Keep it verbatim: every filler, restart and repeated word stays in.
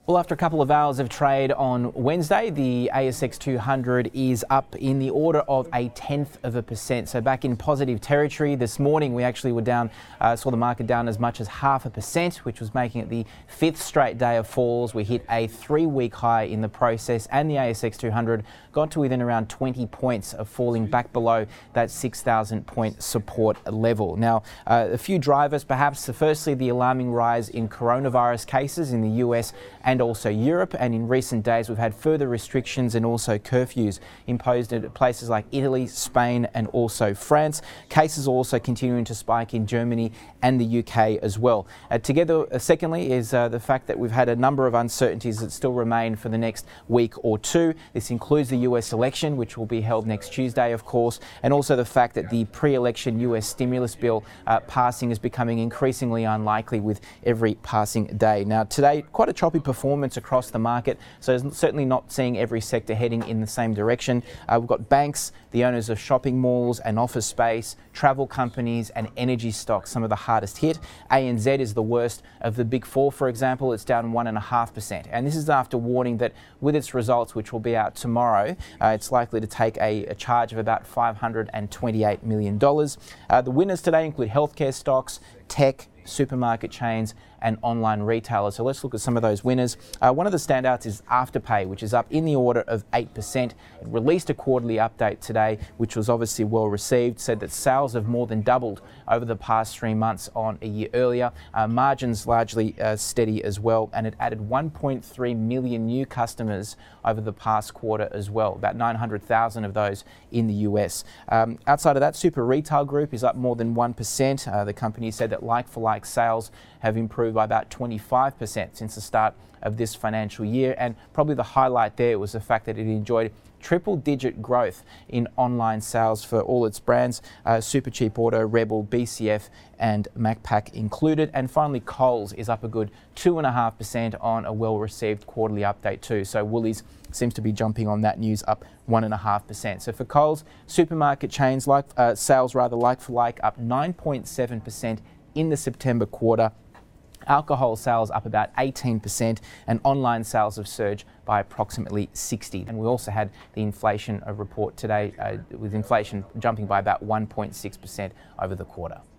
Well, after a couple of hours of trade on Wednesday, the A S X two hundred is up in the order of a tenth of a percent. So back in positive territory. This morning we actually were down, uh, saw the market down as much as half a percent, which was making it the fifth straight day of falls. We hit a three-week high in the process, and the A S X two hundred got to within around twenty points of falling back below that six thousand point support level. Now, uh, a few drivers perhaps. Firstly, the alarming rise in coronavirus cases in the U S and also Europe, and in recent days we've had further restrictions and also curfews imposed at places like Italy, Spain and also France. Cases are also continuing to spike in Germany and the U K as well. Uh, together, uh, secondly, is uh, the fact that we've had a number of uncertainties that still remain for the next week or two. This includes the U S election, which will be held next Tuesday, of course, and also the fact that the pre-election U S stimulus bill uh, passing is becoming increasingly unlikely with every passing day. Now, today, quite a choppy performance across the market, so certainly not seeing every sector heading in the same direction. Uh, we've got banks, the owners of shopping malls and office space, travel companies and energy stocks, some of the hardest hit. A N Z is the worst of the big four, for example. It's down one point five percent. And this is after warning that with its results, which will be out tomorrow, uh, it's likely to take a, a charge of about five hundred twenty-eight million dollars. Uh, the winners today include healthcare stocks, tech, supermarket chains and online retailers. So let's look at some of those winners. Uh, one of the standouts is Afterpay, which is up in the order of eight percent. It released a quarterly update today, which was obviously well received, said that sales have more than doubled over the past three months on a year earlier. Uh, margins largely uh, steady as well, and it added one point three million new customers over the past quarter as well, about nine hundred thousand of those in the U S. Um, outside of that, Super Retail Group is up more than one percent. Uh, the company said that like-for-like sales have improved by about twenty-five percent since the start of this financial year, and probably the highlight there was the fact that it enjoyed triple-digit growth in online sales for all its brands, uh, Supercheap Auto, Rebel, B C F and Macpac included. And finally, Coles is up a good two point five percent on a well-received quarterly update too. So Woolies seems to be jumping on that news, up one point five percent. So for Coles, supermarket chains, like uh, sales rather like-for-like, up nine point seven percent in the September quarter. Alcohol sales up about eighteen percent, and online sales have surged by approximately sixty. And we also had the inflation report today, uh, with inflation jumping by about one point six percent over the quarter.